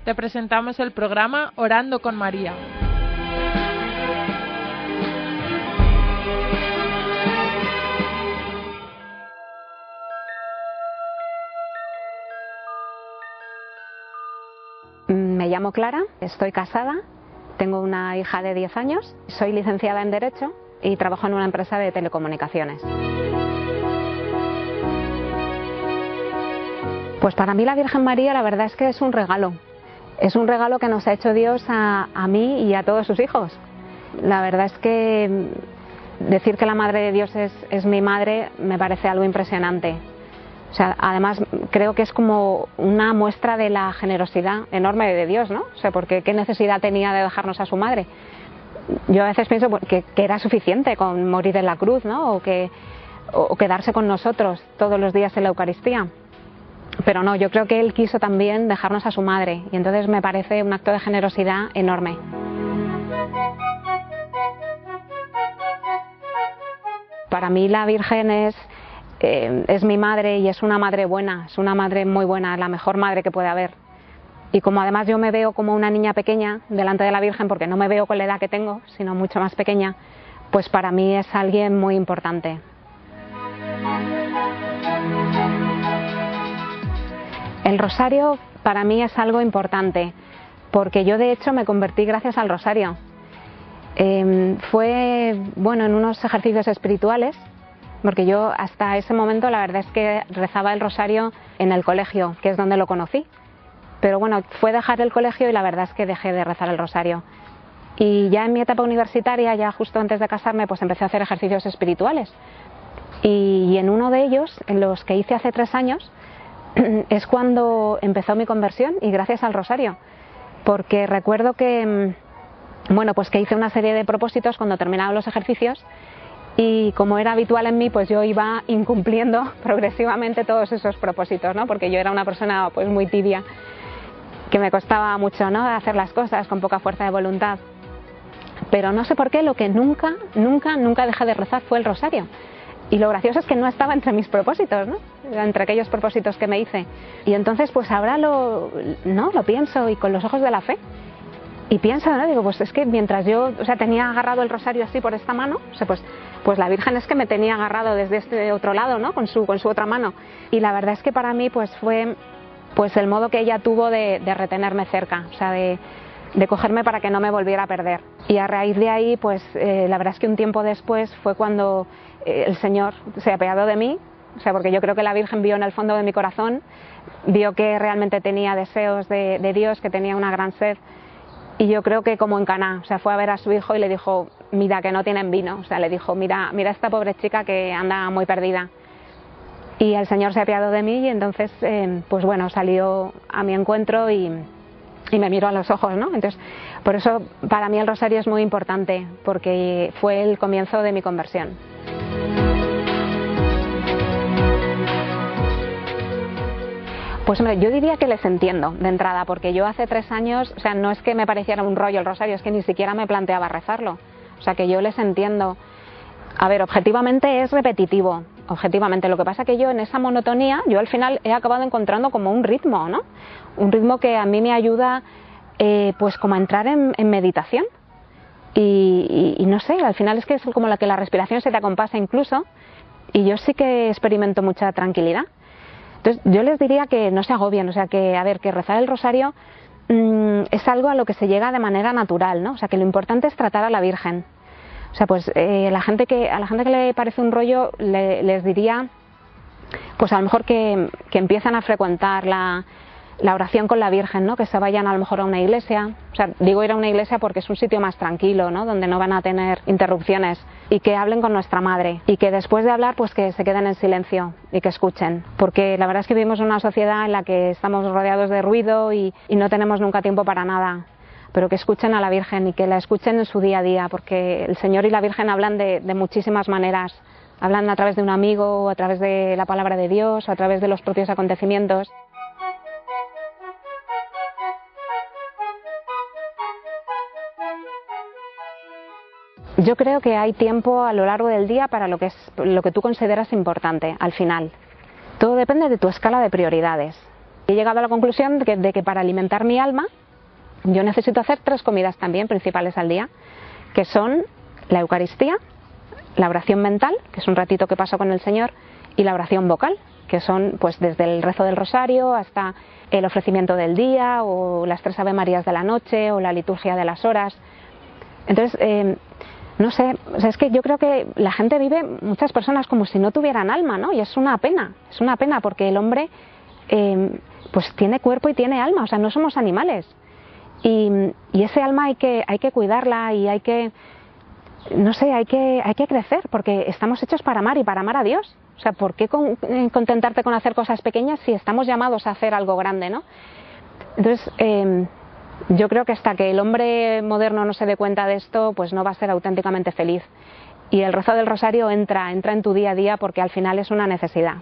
te presentamos el programa Orando con María. Me llamo Clara, estoy casada, tengo una hija de 10 años, soy licenciada en Derecho y trabajo en una empresa de telecomunicaciones. Pues para mí la Virgen María la verdad es que es un regalo que nos ha hecho Dios a mí y a todos sus hijos. La verdad es que decir que la Madre de Dios es mi madre me parece algo impresionante. O sea, además creo que es como una muestra de la generosidad enorme de Dios, ¿no? O sea, porque qué necesidad tenía de dejarnos a su madre. Yo a veces pienso que era suficiente con morir en la cruz, ¿no? O quedarse con nosotros todos los días en la Eucaristía. Pero no, yo creo que Él quiso también dejarnos a su madre y entonces me parece un acto de generosidad enorme. Para mí la Virgen es mi madre y es una madre buena, es una madre muy buena, la mejor madre que puede haber. Y como además yo me veo como una niña pequeña delante de la Virgen, porque no me veo con la edad que tengo, sino mucho más pequeña, pues para mí es alguien muy importante. El rosario para mí es algo importante, porque yo de hecho me convertí gracias al rosario. Fue en unos ejercicios espirituales, porque yo hasta ese momento la verdad es que rezaba el rosario en el colegio, que es donde lo conocí. Pero bueno, fue dejar el colegio y la verdad es que dejé de rezar el rosario. Y ya en mi etapa universitaria, ya justo antes de casarme, pues empecé a hacer ejercicios espirituales. Y en uno de ellos, en los que hice hace 3 años, es cuando empezó mi conversión y gracias al rosario. Porque recuerdo que hice una serie de propósitos cuando terminaba los ejercicios y como era habitual en mí, pues yo iba incumpliendo progresivamente todos esos propósitos, ¿no? Porque yo era una persona pues muy tibia, que me costaba mucho, ¿no?, hacer las cosas con poca fuerza de voluntad. Pero no sé por qué, lo que nunca dejé de rezar fue el rosario. Y lo gracioso es que no estaba entre mis propósitos, ¿no?, entre aquellos propósitos que me hice. Y entonces pues ahora lo pienso y con los ojos de la fe. Y pienso, ¿no?, digo, pues es que mientras yo, tenía agarrado el rosario así por esta mano, pues la Virgen es que me tenía agarrado desde este otro lado, ¿no?, con su otra mano. Y la verdad es que para mí pues fue el modo que ella tuvo de retenerme cerca, de cogerme para que no me volviera a perder. Y a raíz de ahí, pues la verdad es que un tiempo después fue cuando el Señor se apiadó de mí, porque yo creo que la Virgen vio en el fondo de mi corazón, vio que realmente tenía deseos de Dios, que tenía una gran sed. Y yo creo que como en Caná, fue a ver a su hijo y le dijo, mira que no tienen vino, le dijo, mira esta pobre chica que anda muy perdida. Y el Señor se apiadó de mí y entonces, salió a mi encuentro y me miró a los ojos, ¿no? Entonces, por eso para mí el rosario es muy importante, porque fue el comienzo de mi conversión. Pues hombre, yo diría que les entiendo de entrada, porque yo hace 3 años, no es que me pareciera un rollo el rosario, es que ni siquiera me planteaba rezarlo. Que yo les entiendo. A ver, objetivamente es repetitivo, objetivamente. Lo que pasa que yo en esa monotonía, yo al final he acabado encontrando como un ritmo, ¿no? Un ritmo que a mí me ayuda, como a entrar en meditación. Y no sé, al final es que es como la que la respiración se te acompasa incluso, y yo sí que experimento mucha tranquilidad. Entonces yo les diría que no se agobien, que rezar el rosario es algo a lo que se llega de manera natural, ¿no? Que lo importante es tratar a la Virgen. A la gente que le parece un rollo les diría, pues a lo mejor que empiezan a frecuentar la oración con la Virgen, ¿no? Que se vayan a lo mejor a una iglesia. Digo ir a una iglesia porque es un sitio más tranquilo, ¿no?, donde no van a tener interrupciones, y que hablen con nuestra madre y que después de hablar pues que se queden en silencio y que escuchen, porque la verdad es que vivimos en una sociedad en la que estamos rodeados de ruido y no tenemos nunca tiempo para nada, pero que escuchen a la Virgen y que la escuchen en su día a día, porque el Señor y la Virgen hablan de muchísimas maneras. Hablan a través de un amigo, o a través de la palabra de Dios, o a través de los propios acontecimientos. Yo creo que hay tiempo a lo largo del día para lo que tú consideras importante al final. Todo depende de tu escala de prioridades. He llegado a la conclusión de que para alimentar mi alma yo necesito hacer 3 comidas también principales al día, que son la Eucaristía, la oración mental, que es un ratito que paso con el Señor, y la oración vocal, que son pues desde el rezo del rosario hasta el ofrecimiento del día, o las 3 Ave Marías de la noche, o la liturgia de las horas. Entonces, no sé, o sea, es que yo creo que la gente vive, muchas personas, como si no tuvieran alma, ¿no? Y es una pena porque el hombre pues tiene cuerpo y tiene alma, o sea, no somos animales. Y ese alma hay que cuidarla y hay que, no sé, hay que crecer, porque estamos hechos para amar y para amar a Dios. O sea, ¿por qué contentarte con hacer cosas pequeñas si estamos llamados a hacer algo grande, ¿no? Entonces, yo creo que hasta que el hombre moderno no se dé cuenta de esto, pues no va a ser auténticamente feliz. Y el rezo del rosario entra en tu día a día, porque al final es una necesidad.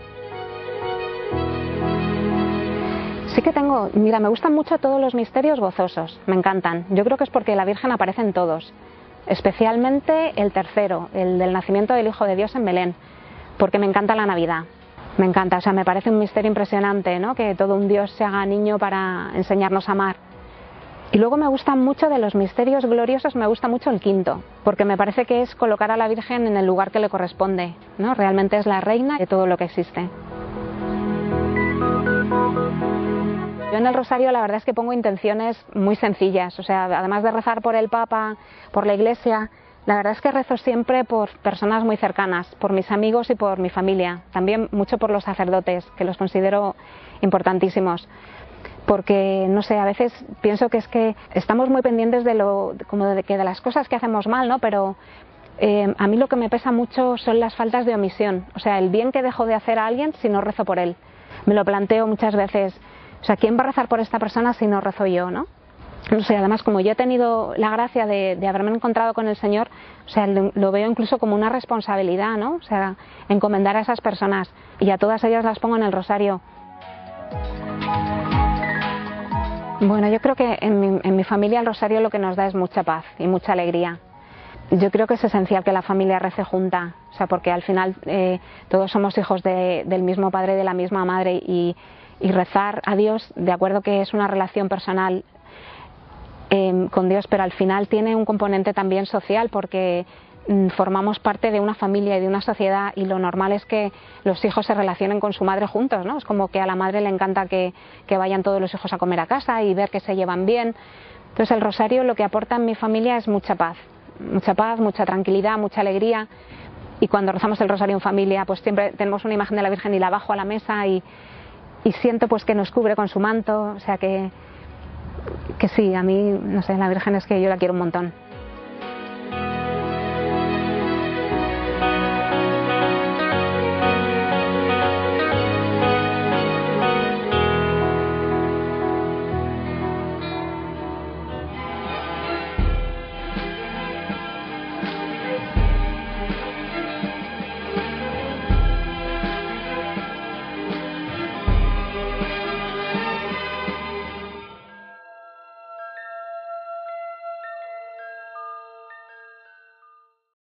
Sí que mira, me gustan mucho todos los misterios gozosos, me encantan. Yo creo que es porque la Virgen aparece en todos, especialmente el tercero, el del nacimiento del Hijo de Dios en Belén, porque me encanta la Navidad. Me encanta, o sea, me parece un misterio impresionante, ¿no? Que todo un Dios se haga niño para enseñarnos a amar. Y luego me gustan mucho de los misterios gloriosos, me gusta mucho el quinto, porque me parece que es colocar a la Virgen en el lugar que le corresponde, ¿no? Realmente es la reina de todo lo que existe. Yo en el rosario la verdad es que pongo intenciones muy sencillas, o sea, además de rezar por el Papa, por la Iglesia, la verdad es que rezo siempre por personas muy cercanas, por mis amigos y por mi familia, también mucho por los sacerdotes, que los considero importantísimos, porque no sé, a veces pienso que es que estamos muy pendientes de las cosas que hacemos mal, ¿no? Pero a mí lo que me pesa mucho son las faltas de omisión, o sea, el bien que dejo de hacer a alguien si no rezo por él. Me lo planteo muchas veces. O sea, ¿quién va a rezar por esta persona si no rezo yo, no? No sé, además, como yo he tenido la gracia de haberme encontrado con el Señor, o sea, lo veo incluso como una responsabilidad, ¿no? O sea, encomendar a esas personas, y a todas ellas las pongo en el rosario. Bueno, yo creo que en mi familia el rosario lo que nos da es mucha paz y mucha alegría. Yo creo que es esencial que la familia rece junta, o sea, porque al final todos somos hijos del mismo padre, de la misma madre, y rezar a Dios, de acuerdo que es una relación personal con Dios, pero al final tiene un componente también social, porque formamos parte de una familia y de una sociedad, y lo normal es que los hijos se relacionen con su madre juntos, ¿no? Es como que a la madre le encanta que vayan todos los hijos a comer a casa y ver que se llevan bien. Entonces el rosario lo que aporta en mi familia es mucha paz, mucha tranquilidad, mucha alegría. Y cuando rezamos el rosario en familia, pues siempre tenemos una imagen de la Virgen y la bajo a la mesa y siento pues que nos cubre con su manto, o sea que sí, a mí, no sé, la Virgen es que yo la quiero un montón.